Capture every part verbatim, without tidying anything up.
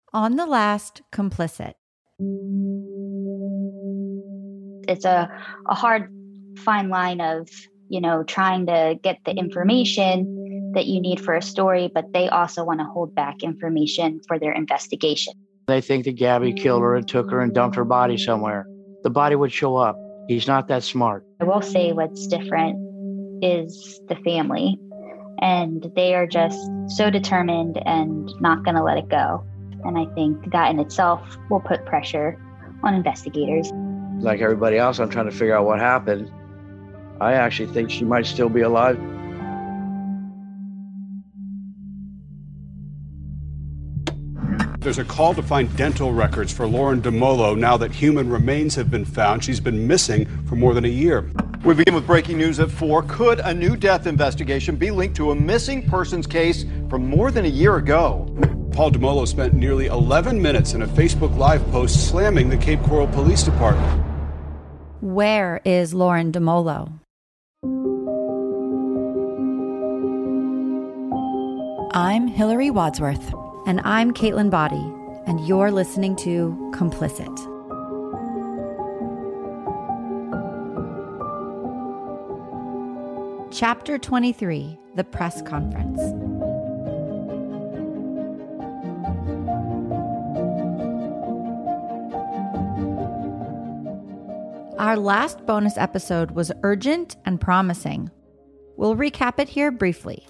On the last Complicit. It's a, a hard, fine line of, you know, trying to get the information that you need for a story, but they also want to hold back information for their investigation. They think that Gabby killed her and took her and dumped her body somewhere. The body would show up. He's not that smart. I will say what's different is the family, and they are just so determined and not going to let it go. And I think that in itself will put pressure on investigators. Like everybody else, I'm trying to figure out what happened. I actually think she might still be alive. There's a call to find dental records for Lauren DeMolo now that human remains have been found. She's been missing for more than a year. We begin with breaking news at four. Could a new death investigation be linked to a missing persons case from more than a year ago? Paul DeMolo spent nearly eleven minutes in a Facebook Live post slamming the Cape Coral Police Department. Where is Lauren DeMolo? I'm Hillary Wadsworth. And I'm Caitlin Body, and you're listening to Complicit. Chapter twenty-three, The Press Conference. Our last bonus episode was urgent and promising. We'll recap it here briefly.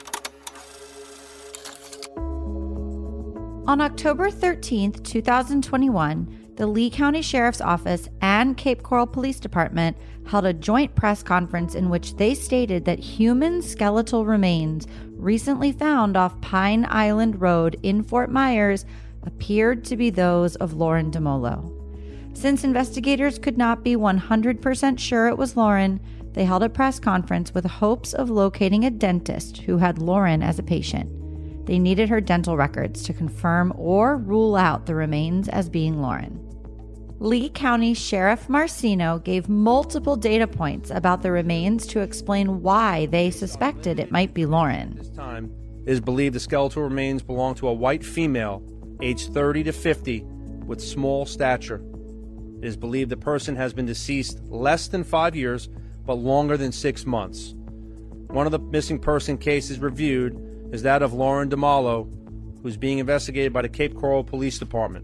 On October thirteenth, twenty twenty-one, the Lee County Sheriff's Office and Cape Coral Police Department held a joint press conference in which they stated that human skeletal remains recently found off Pine Island Road in Fort Myers appeared to be those of Lauren DeMolo. Since investigators could not be one hundred percent sure it was Lauren, they held a press conference with hopes of locating a dentist who had Lauren as a patient. They needed her dental records to confirm or rule out the remains as being Lauren. Lee County Sheriff Marcino gave multiple data points about the remains to explain why they suspected it might be Lauren. This time, it is believed the skeletal remains belong to a white female, aged thirty to fifty, with small stature. It is believed the person has been deceased less than five years, but longer than six months. One of the missing person cases reviewed is that of Lauren DeMolo, who's being investigated by the Cape Coral Police Department.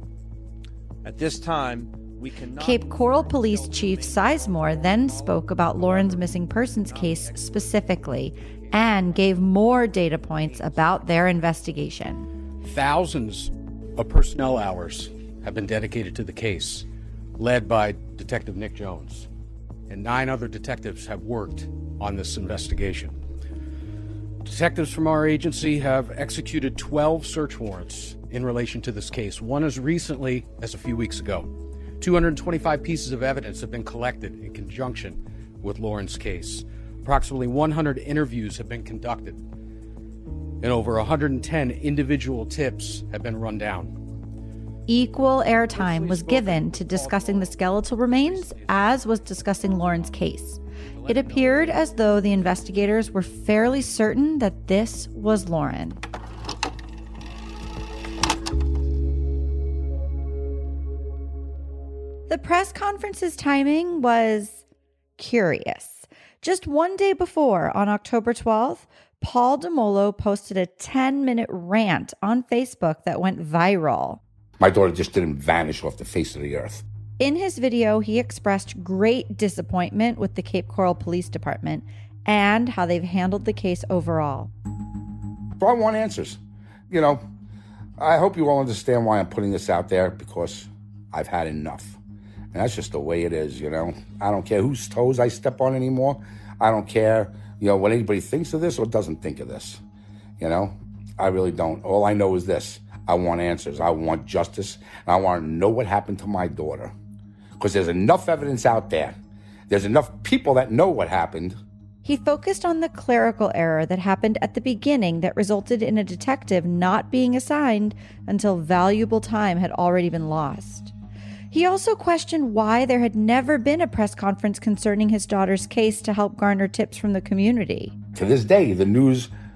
At this time, we cannot... Cape Coral Police Chief Sizemore then spoke about Lauren's missing persons case specifically and gave more data points about their investigation. Thousands of personnel hours have been dedicated to the case, led by Detective Nick Jones, and nine other detectives have worked on this investigation. Detectives from our agency have executed twelve search warrants in relation to this case, one as recently as a few weeks ago. two hundred twenty-five pieces of evidence have been collected in conjunction with Lauren's case. Approximately one hundred interviews have been conducted, and over one hundred ten individual tips have been run down. Equal airtime was given to discussing the skeletal remains, as was discussing Lauren's case. It appeared as though the investigators were fairly certain that this was Lauren. The press conference's timing was curious. Just one day before, on October twelfth, Paul DeMolo posted a ten-minute rant on Facebook that went viral. My daughter just didn't vanish off the face of the earth. In his video, he expressed great disappointment with the Cape Coral Police Department and how they've handled the case overall. So I want answers. You know, I hope you all understand why I'm putting this out there, because I've had enough. And that's just the way it is, you know. I don't care whose toes I step on anymore. I don't care, you know, what anybody thinks of this or doesn't think of this. You know, I really don't. All I know is this. I want answers. I want justice. And I want to know what happened to my daughter. Because there's enough evidence out there. There's enough people that know what happened. He focused on the clerical error that happened at the beginning that resulted in a detective not being assigned until valuable time had already been lost. He also questioned why there had never been a press conference concerning his daughter's case to help garner tips from the community. To this day, the news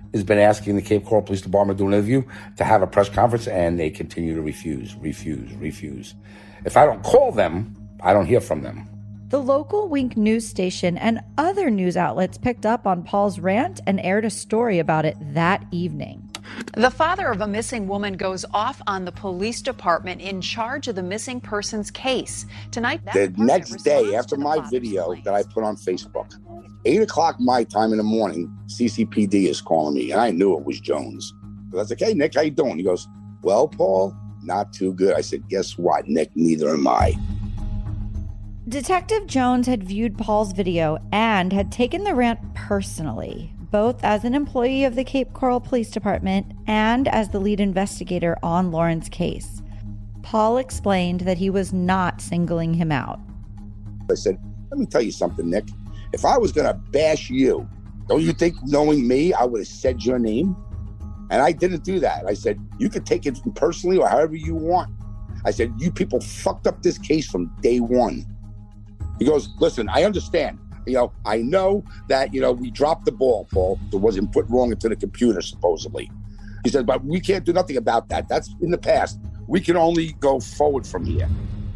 has been asking the Cape Coral Police Department to do an interview, to have a press conference, and they continue to refuse, refuse, refuse. If I don't call them, I don't hear from them. The local Wink news station and other news outlets picked up on Paul's rant and aired a story about it that evening. The father of a missing woman goes off on the police department in charge of the missing persons case. Tonight, that the next day after my video that I put on Facebook, eight o'clock my time in the morning, C C P D is calling me, and I knew it was Jones. I was like, hey, Nick, how you doing? He goes, well, Paul, not too good. I said, guess what, Nick? Neither am I. Detective Jones had viewed Paul's video and had taken the rant personally, both as an employee of the Cape Coral Police Department and as the lead investigator on Lauren's case. Paul explained that he was not singling him out. I said, let me tell you something, Nick. If I was going to bash you, don't you think, knowing me, I would have said your name? And I didn't do that. I said, you could take it personally or however you want. I said, you people fucked up this case from day one. He goes, listen, I understand. You know, I know that, you know, we dropped the ball, Paul. It wasn't put wrong into the computer, supposedly. He said, but we can't do nothing about that. That's in the past. We can only go forward from here.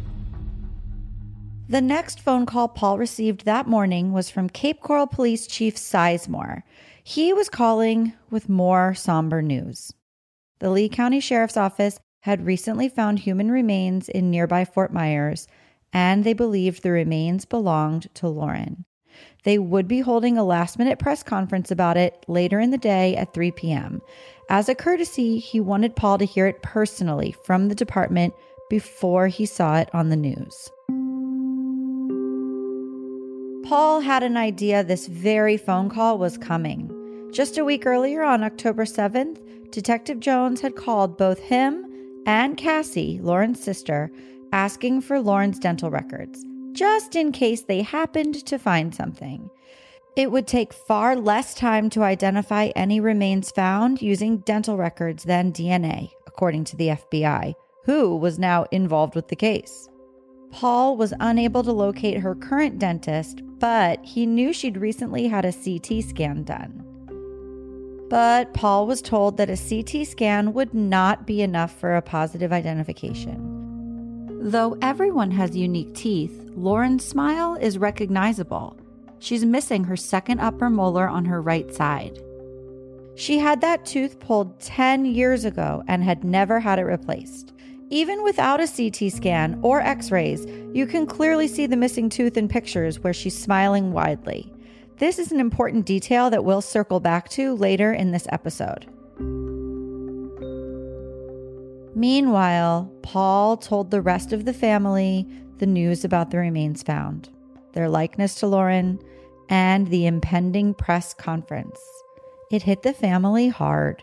The next phone call Paul received that morning was from Cape Coral Police Chief Sizemore. He was calling with more somber news. The Lee County Sheriff's Office had recently found human remains in nearby Fort Myers, and they believed the remains belonged to Lauren. They would be holding a last-minute press conference about it later in the day at three p.m. As a courtesy, he wanted Paul to hear it personally from the department before he saw it on the news. Paul had an idea this very phone call was coming. Just a week earlier, on October seventh, Detective Jones had called both him and Cassie, Lauren's sister, asking for Lauren's dental records, just in case they happened to find something. It would take far less time to identify any remains found using dental records than D N A, according to the F B I, who was now involved with the case. Paul was unable to locate her current dentist, but he knew she'd recently had a C T scan done. But Paul was told that a C T scan would not be enough for a positive identification. Though everyone has unique teeth, Lauren's smile is recognizable. She's missing her second upper molar on her right side. She had that tooth pulled ten years ago and had never had it replaced. Even without a C T scan or x-rays, you can clearly see the missing tooth in pictures where she's smiling widely. This is an important detail that we'll circle back to later in this episode. Meanwhile, Paul told the rest of the family the news about the remains found, their likeness to Lauren, and the impending press conference. It hit the family hard.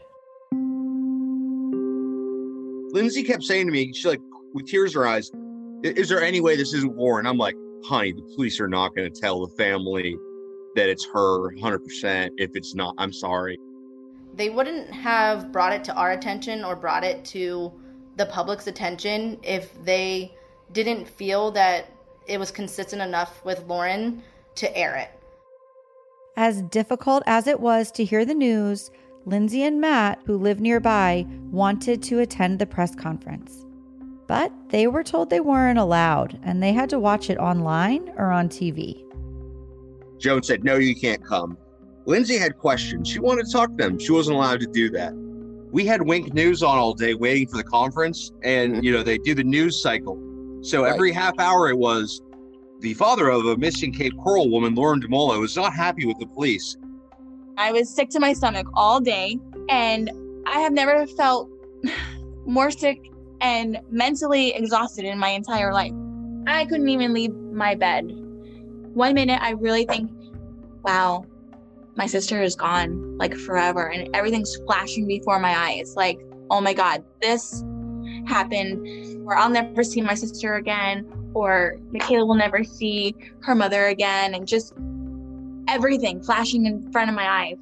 Lindsay kept saying to me, she's like, with tears in her eyes, is there any way this isn't Lauren? I'm like, honey, the police are not going to tell the family that it's her one hundred percent. If it's not, I'm sorry. They wouldn't have brought it to our attention or brought it to the public's attention if they didn't feel that it was consistent enough with Lauren to air it. As difficult as it was to hear the news, Lindsay and Matt, who live nearby, wanted to attend the press conference. But they were told they weren't allowed, and they had to watch it online or on T V. Joan said, no, you can't come. Lindsay had questions. She wanted to talk to them. She wasn't allowed to do that. We had Wink News on all day waiting for the conference, and, you know, they do the news cycle. So right. Every half hour it was, the father of a missing Cape Coral woman, Lauren DeMolo, is not happy with the police. I was sick to my stomach all day, and I have never felt more sick and mentally exhausted in my entire life. I couldn't even leave my bed. One minute, I really think, wow, my sister is gone, like forever, and everything's flashing before my eyes. Like, oh my God, this happened, or I'll never see my sister again, or Michaela will never see her mother again, and just everything flashing in front of my eyes.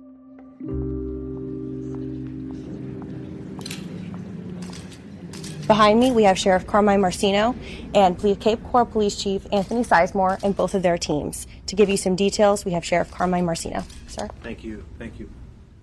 Behind me, we have Sheriff Carmine Marcino and Cape Coral Police Chief Anthony Sizemore and both of their teams. To give you some details, we have Sheriff Carmine Marcino. Sir? Thank you. Thank you.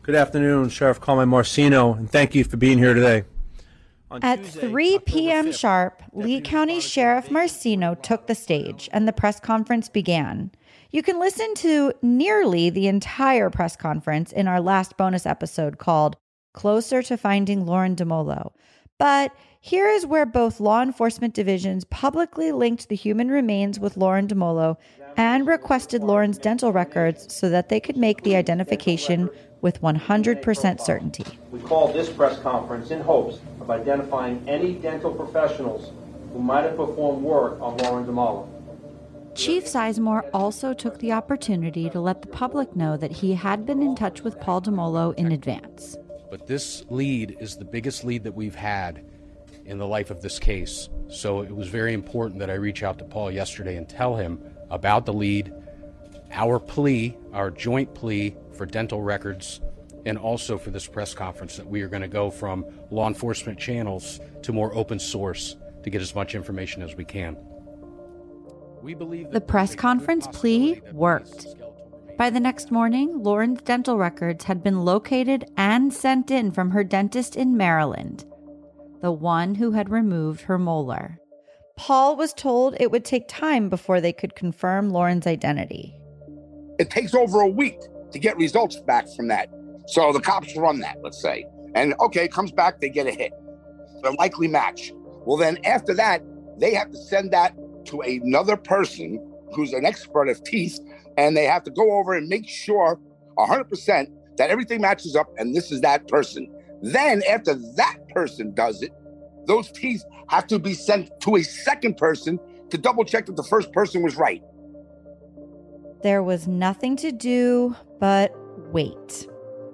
Good afternoon, Sheriff Carmine Marcino, and thank you for being here today. On At Tuesday, three p.m. October fifth, sharp, Lee County Sheriff Marcino took the stage and the press conference began. You can listen to nearly the entire press conference in our last bonus episode called Closer to Finding Lauren DeMolo. But here is where both law enforcement divisions publicly linked the human remains with Lauren DeMolo and requested Lauren's dental records so that they could make the identification with one hundred percent certainty. We called this press conference in hopes of identifying any dental professionals who might have performed work on Lauren DeMolo. Chief Sizemore also took the opportunity to let the public know that he had been in touch with Paul DeMolo in advance. But this lead is the biggest lead that we've had in the life of this case. So it was very important that I reach out to Paul yesterday and tell him about the lead, our plea, our joint plea for dental records, and also for this press conference that we are going to go from law enforcement channels to more open source to get as much information as we can. We believe the press conference plea worked. By the next morning, Lauren's dental records had been located and sent in from her dentist in Maryland, the one who had removed her molar. Paul was told it would take time before they could confirm Lauren's identity. It takes over a week to get results back from that. So the cops run that, let's say. And okay, it comes back, they get a hit. A likely match. Well, then after that, they have to send that to another person who's an expert of teeth, and they have to go over and make sure one hundred percent that everything matches up and this is that person. Then after that person does it, those teeth have to be sent to a second person to double check that the first person was right. There was nothing to do but wait.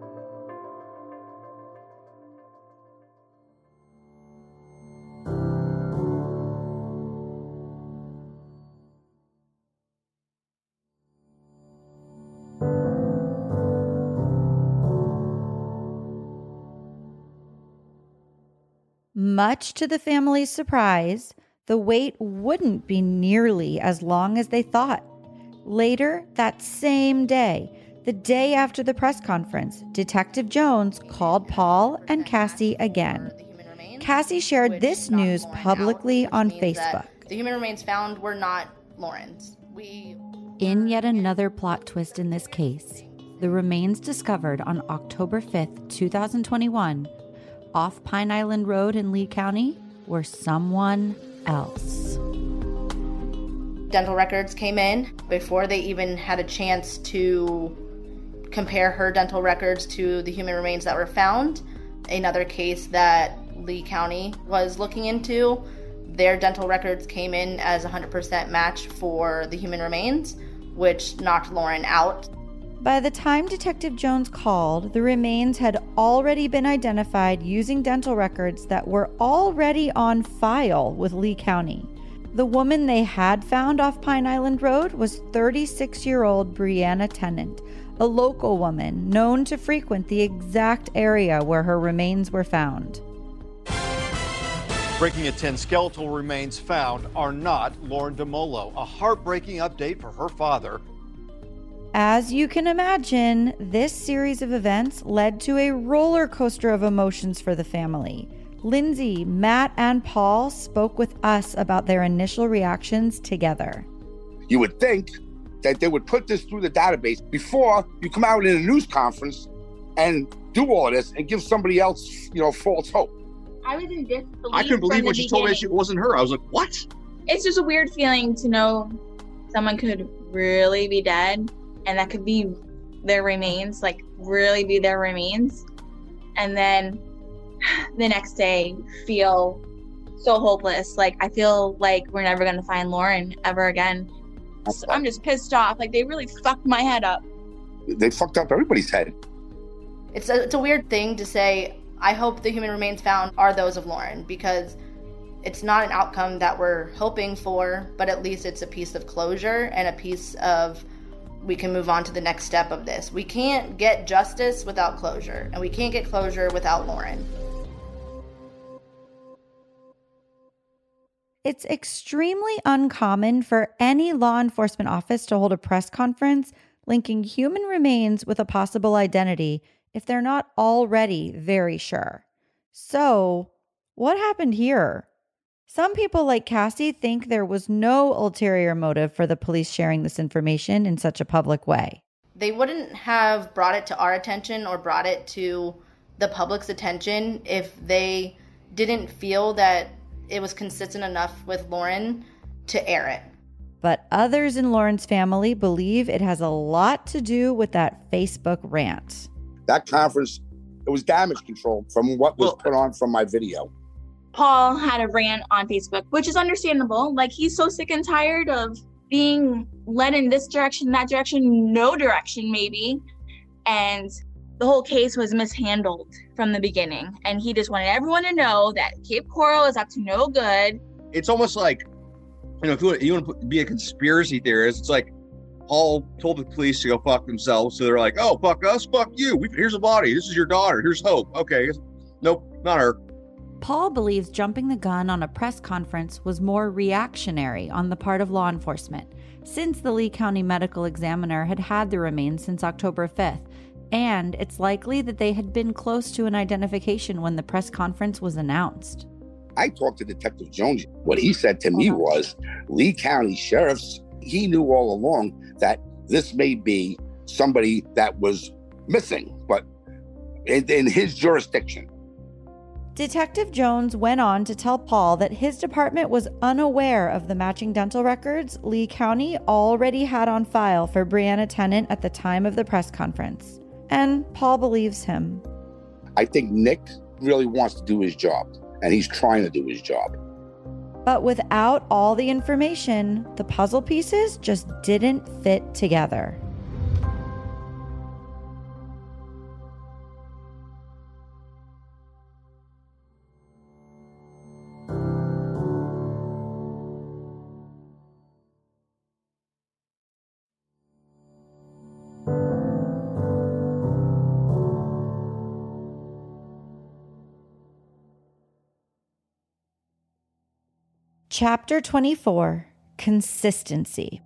Much to the family's surprise, the wait wouldn't be nearly as long as they thought. Later that same day, the day after the press conference, Detective Jones called Paul and Cassie again. Cassie shared this news publicly on Facebook. The human remains found were not Lauren's. We In yet another plot twist in this case, the remains discovered on October fifth, twenty twenty-one, off Pine Island Road in Lee County were someone else. Dental records came in before they even had a chance to compare her dental records to the human remains that were found. Another case that Lee County was looking into, their dental records came in as a one hundred percent match for the human remains, which knocked Lauren out. By the time Detective Jones called, the remains had already been identified using dental records that were already on file with Lee County. The woman they had found off Pine Island Road was thirty-six-year-old Brianna Tennant, a local woman known to frequent the exact area where her remains were found. Breaking at ten, skeletal remains found are not Lauren DeMolo. A heartbreaking update for her father. As you can imagine, this series of events led to a roller coaster of emotions for the family. Lindsay, Matt, and Paul spoke with us about their initial reactions together. You would think that they would put this through the database before you come out in a news conference and do all of this and give somebody else, you know, false hope. I was in disbelief. I couldn't believe when she told me it wasn't her. I was like, what? It's just a weird feeling to know someone could really be dead and that could be their remains, like really be their remains. And then the next day feel so hopeless. Like I feel like we're never going to find Lauren ever again. So I'm just pissed off. Like they really fucked my head up. They fucked up everybody's head. It's a, it's a weird thing to say, I hope the human remains found are those of Lauren, because it's not an outcome that we're hoping for, but at least it's a piece of closure and a piece of we can move on to the next step of this. We can't get justice without closure, and we can't get closure without Lauren. It's extremely uncommon for any law enforcement office to hold a press conference linking human remains with a possible identity if they're not already very sure. So, what happened here? Some people like Cassie think there was no ulterior motive for the police sharing this information in such a public way. They wouldn't have brought it to our attention or brought it to the public's attention if they didn't feel that it was consistent enough with Lauren to air it. But others in Lauren's family believe it has a lot to do with that Facebook rant. That conference, it was damage control from what was put on from my video. Paul had a rant on Facebook, which is understandable. Like, he's so sick and tired of being led in this direction, that direction, no direction maybe. And the whole case was mishandled from the beginning. And he just wanted everyone to know that Cape Coral is up to no good. It's almost like, you know, if you want, you want to be a conspiracy theorist, it's like Paul told the police to go fuck themselves. So they're like, oh, fuck us, fuck you. We, here's a body. This is your daughter. Here's hope. Okay. Nope, not her. Paul believes jumping the gun on a press conference was more reactionary on the part of law enforcement, since the Lee County Medical Examiner had had the remains since October fifth, and it's likely that they had been close to an identification when the press conference was announced. I talked to Detective Jones. What he said to me was, Lee County sheriffs, he knew all along that this may be somebody that was missing, but in, in his jurisdiction. Detective Jones went on to tell Paul that his department was unaware of the matching dental records Lee County already had on file for Brianna Tennant at the time of the press conference. And Paul believes him. I think Nick really wants to do his job, and he's trying to do his job. But without all the information, the puzzle pieces just didn't fit together. Chapter twenty-four, Consistency.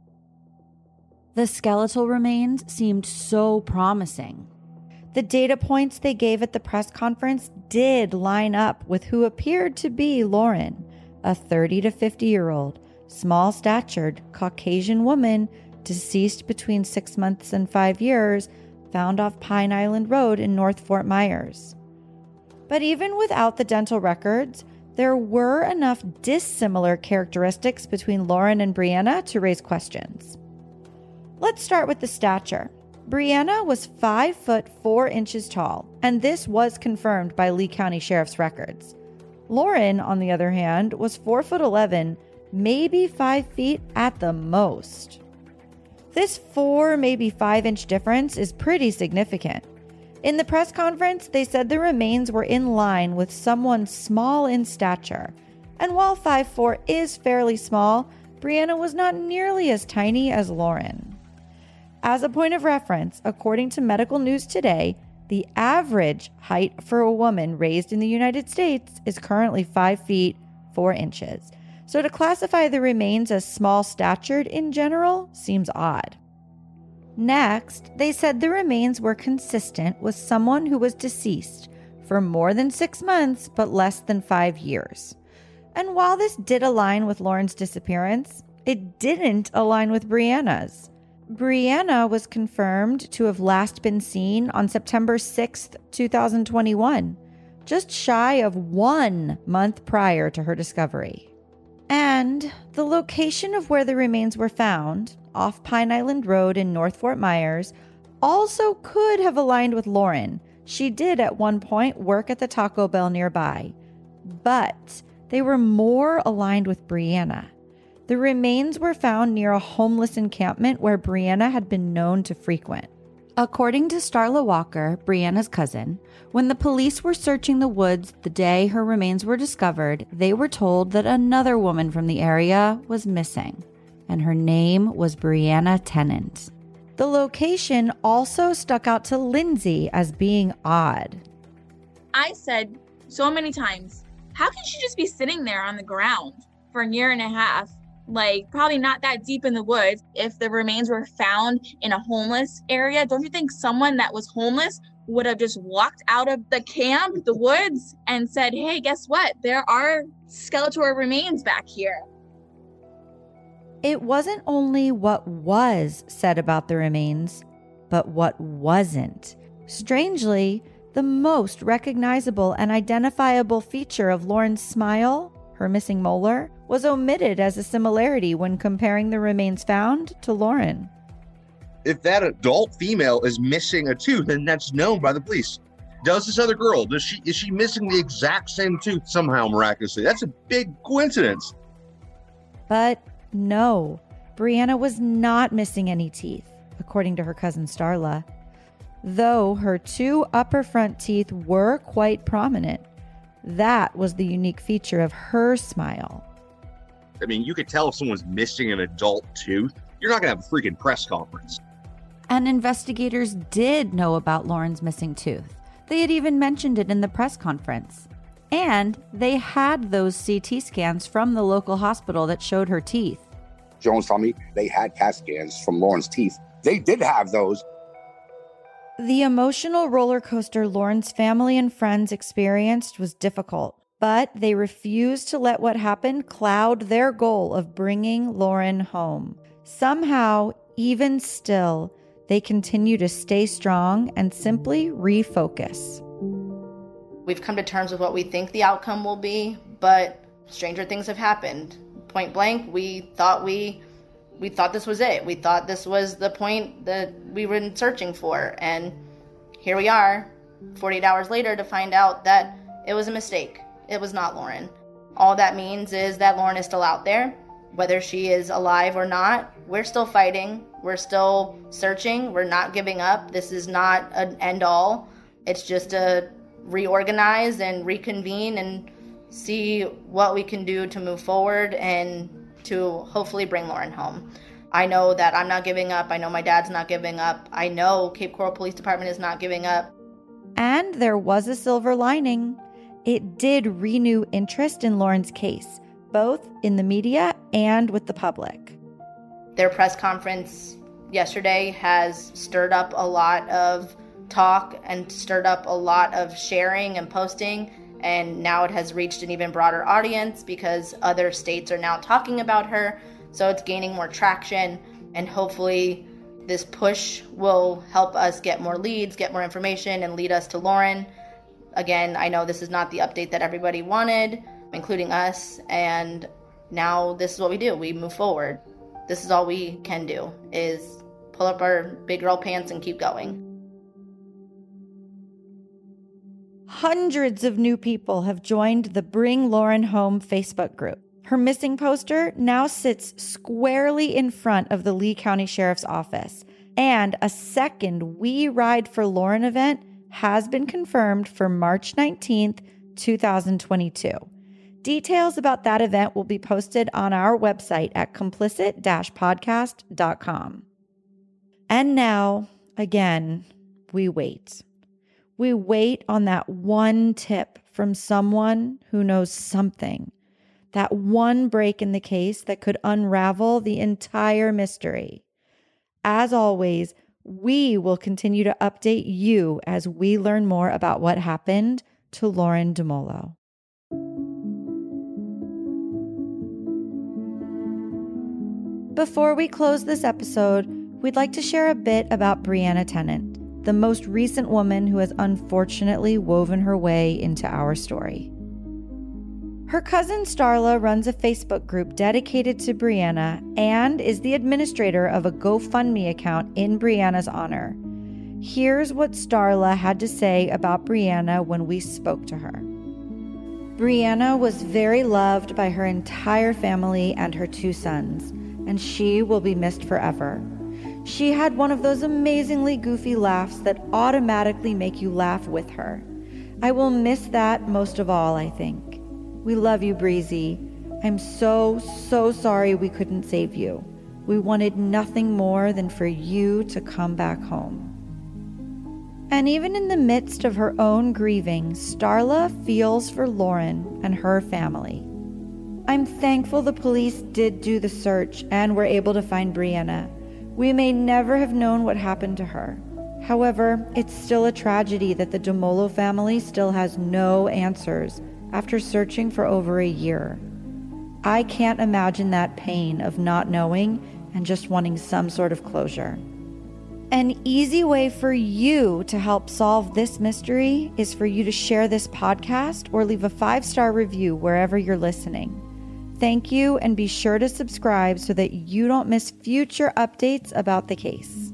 The skeletal remains seemed so promising. The data points they gave at the press conference did line up with who appeared to be Lauren, a thirty to fifty-year-old, small-statured, Caucasian woman deceased between six months and five years, found off Pine Island Road in North Fort Myers. But even without the dental records, there were enough dissimilar characteristics between Lauren and Brianna to raise questions. Let's start with the stature. Brianna was five foot four inches tall, and this was confirmed by Lee County Sheriff's records. Lauren, on the other hand, was four foot eleven, maybe five feet at the most. This four, maybe five inch difference is pretty significant. In the press conference, they said the remains were in line with someone small in stature. And while five foot four is fairly small, Brianna was not nearly as tiny as Lauren. As a point of reference, according to Medical News Today, the average height for a woman raised in the United States is currently five feet four inches. So to classify the remains as small-statured in general seems odd. Next, they said the remains were consistent with someone who was deceased for more than six months but less than five years. And while this did align with Lauren's disappearance, it didn't align with Brianna's. Brianna was confirmed to have last been seen on September sixth, twenty twenty-one, just shy of one month prior to her discovery. And the location of where the remains were found, off Pine Island Road in North Fort Myers, also could have aligned with Lauren. She did at one point work at the Taco Bell nearby, but they were more aligned with Brianna. The remains were found near a homeless encampment where Brianna had been known to frequent. According to Starla Walker, Brianna's cousin, when the police were searching the woods the day her remains were discovered, they were told that another woman from the area was missing, and her name was Brianna Tennant. The location also stuck out to Lindsay as being odd. I said so many times, how can she just be sitting there on the ground for a year and a half? Like, probably not that deep in the woods. If the remains were found in a homeless area, don't you think someone that was homeless would have just walked out of the camp, the woods, and said, hey, guess what? There are Skeletor remains back here. It wasn't only what was said about the remains, but what wasn't. Strangely, the most recognizable and identifiable feature of Lauren's smile, her missing molar, was omitted as a similarity when comparing the remains found to Lauren. If that adult female is missing a tooth, then that's known by the police. Does this other girl, does she is she missing the exact same tooth somehow miraculously? That's a big coincidence. But no, Brianna was not missing any teeth, according to her cousin Starla. Though her two upper front teeth were quite prominent, that was the unique feature of her smile. I mean, you could tell if someone's missing an adult tooth. You're not going to have a freaking press conference. And investigators did know about Lauren's missing tooth. They had even mentioned it in the press conference. And they had those C T scans from the local hospital that showed her teeth. Jones told me they had CAT scans from Lauren's teeth. They did have those. The emotional roller coaster Lauren's family and friends experienced was difficult, but they refused to let what happened cloud their goal of bringing Lauren home. Somehow, even still, they continue to stay strong and simply refocus. We've come to terms with what we think the outcome will be, but stranger things have happened. Point blank, we thought we we thought this was it. We thought this was the point that we were searching for, and here we are, forty-eight hours later, to find out that it was a mistake. It was not Lauren. All that means is that Lauren is still out there. Whether she is alive or not, we're still fighting. We're still searching. We're not giving up. This is not an end all. It's just a reorganize and reconvene and see what we can do to move forward and to hopefully bring Lauren home. I know that I'm not giving up. I know my dad's not giving up. I know Cape Coral Police Department is not giving up. And there was a silver lining. It did renew interest in Lauren's case, both in the media and with the public. Their press conference yesterday has stirred up a lot of talk and stirred up a lot of sharing and posting, and now it has reached an even broader audience because other states are now talking about her, so it's gaining more traction, and hopefully this push will help us get more leads, get more information, and lead us to Lauren. Again, I know this is not the update that everybody wanted, including us, and now this is what we do. We move forward. This is all we can do, is pull up our big girl pants and keep going. Hundreds of new people have joined the Bring Lauren Home Facebook group. Her missing poster now sits squarely in front of the Lee County Sheriff's Office, and a second We Ride for Lauren event has been confirmed for March nineteenth, twenty twenty-two. Details about that event will be posted on our website at complicit dash podcast dot com. And now, again, we wait. We wait on that one tip from someone who knows something, that one break in the case that could unravel the entire mystery. As always, we will continue to update you as we learn more about what happened to Lauren DeMolo. Before we close this episode, we'd like to share a bit about Brianna Tennant, the most recent woman who has unfortunately woven her way into our story. Her cousin Starla runs a Facebook group dedicated to Brianna and is the administrator of a GoFundMe account in Brianna's honor. Here's what Starla had to say about Brianna when we spoke to her. Brianna was very loved by her entire family and her two sons, and she will be missed forever. She had one of those amazingly goofy laughs that automatically make you laugh with her. I will miss that most of all, I think. We love you, Breezy. I'm so, so sorry we couldn't save you. We wanted nothing more than for you to come back home. And even in the midst of her own grieving, Starla feels for Lauren and her family. I'm thankful the police did do the search and were able to find Brianna. We may never have known what happened to her. However, it's still a tragedy that the DeMolo family still has no answers after searching for over a year. I can't imagine that pain of not knowing and just wanting some sort of closure. An easy way for you to help solve this mystery is for you to share this podcast or leave a five-star review wherever you're listening. Thank you, and be sure to subscribe so that you don't miss future updates about the case.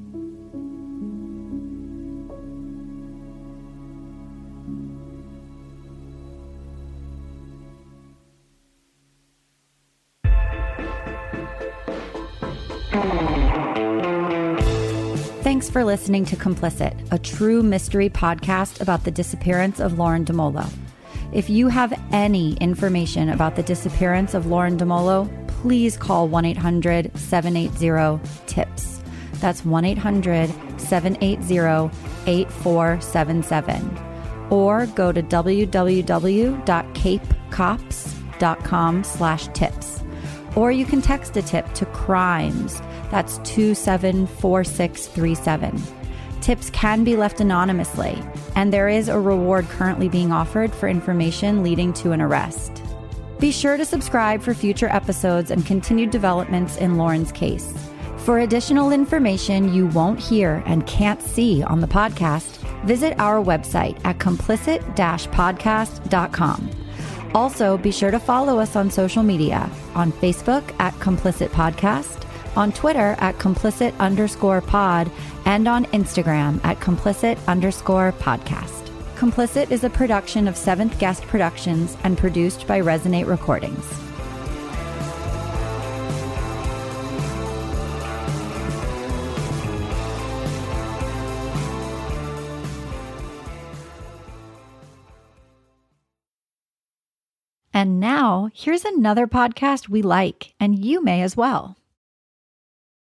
Thanks for listening to Complicit, a true mystery podcast about the disappearance of Lauren DeMolo. If you have any information about the disappearance of Lauren DeMolo, please call one eight hundred seven eight zero TIPS. That's one eight hundred seven eight zero eight four seven seven. Or go to w w w dot cape cops dot com slash tips. Or you can text a tip to CRIMES. That's two seven four six three seven. Tips can be left anonymously, and there is a reward currently being offered for information leading to an arrest. Be sure to subscribe for future episodes and continued developments in Lauren's case. For additional information you won't hear and can't see on the podcast, visit our website at complicit dash podcast dot com. Also, be sure to follow us on social media, on Facebook at Complicit Podcast, on Twitter at complicit underscore pod, and on Instagram at complicit underscore podcast. Complicit is a production of Seventh Guest Productions and produced by Resonate Recordings. And now, here's another podcast we like, and you may as well.